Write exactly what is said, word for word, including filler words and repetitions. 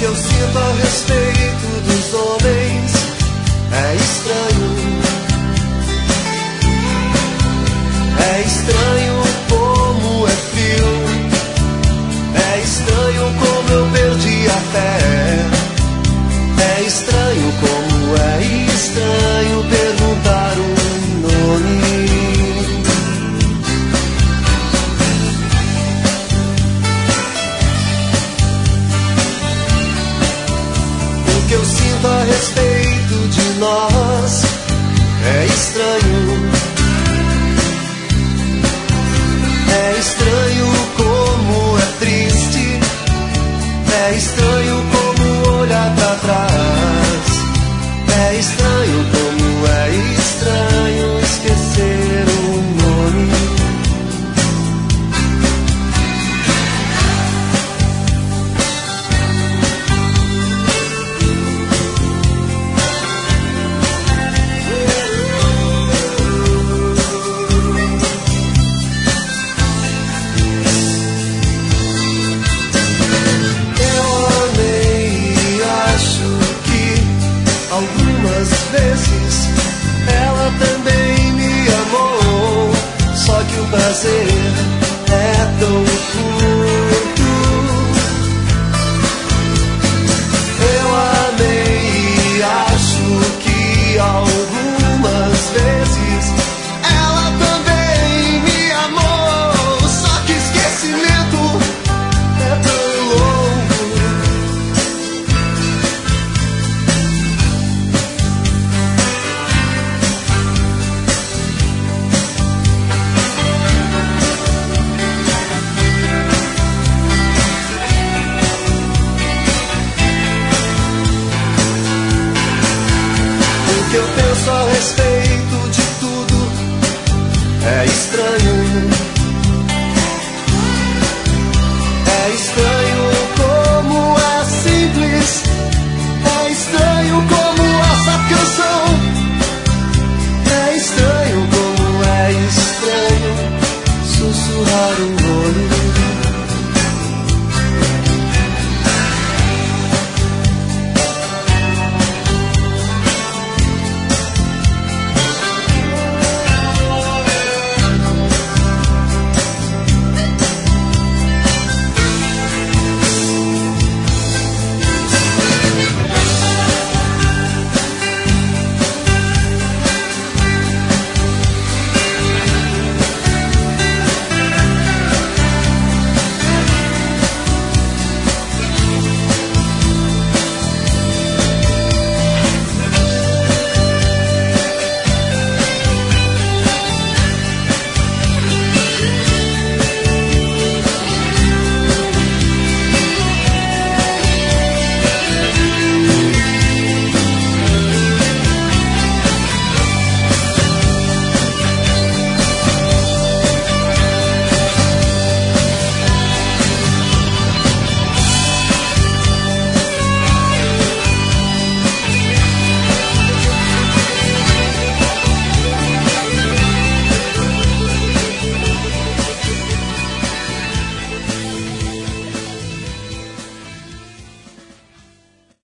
eu sinto a respeito dos homens é estranho. É estranho como é frio. É estranho como eu perdi a fé. É estranho como é estranho perguntar um nome. O que eu sinto a respeito de nós é estranho. É estranho como é triste. É estranho